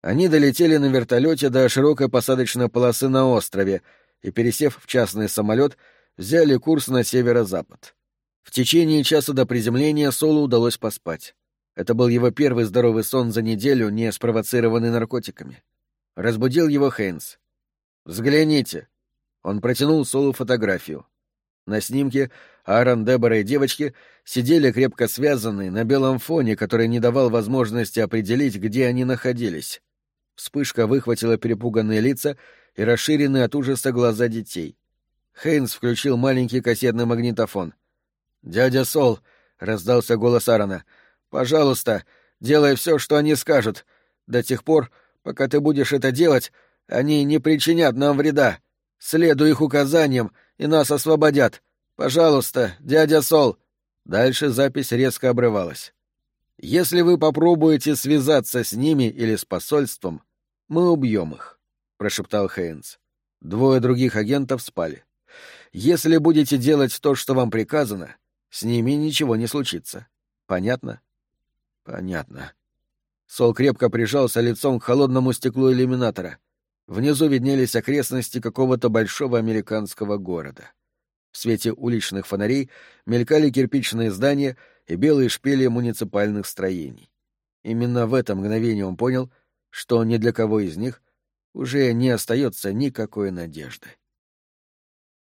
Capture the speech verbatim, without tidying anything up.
Они долетели на вертолете до широкой посадочной полосы на острове и, пересев в частный самолет, взяли курс на северо-запад. В течение часа до приземления Солу удалось поспать. Это был его первый здоровый сон за неделю, не спровоцированный наркотиками. Разбудил его Хейнс. «Взгляните!» Он протянул Солу фотографию. На снимке Аарон, Дебора и девочки сидели крепко связанные на белом фоне, который не давал возможности определить, где они находились. Вспышка выхватила перепуганные лица и расширенные от ужаса глаза детей. Хейнс включил маленький кассетный магнитофон. «Дядя Сол», — раздался голос Аарона, — «пожалуйста, делай все, что они скажут. До тех пор, пока ты будешь это делать, они не причинят нам вреда. Следуй их указаниям, и нас освободят. Пожалуйста, дядя Сол». Дальше запись резко обрывалась. «Если вы попробуете связаться с ними или с посольством, мы убьем их», — прошептал Хейнс. Двое других агентов спали. «Если будете делать то, что вам приказано, с ними ничего не случится. Понятно?» «Понятно». Сол крепко прижался лицом к холодному стеклу иллюминатора. Внизу виднелись окрестности какого-то большого американского города. В свете уличных фонарей мелькали кирпичные здания и белые шпили муниципальных строений. Именно в это мгновение он понял, что ни для кого из них уже не остается никакой надежды.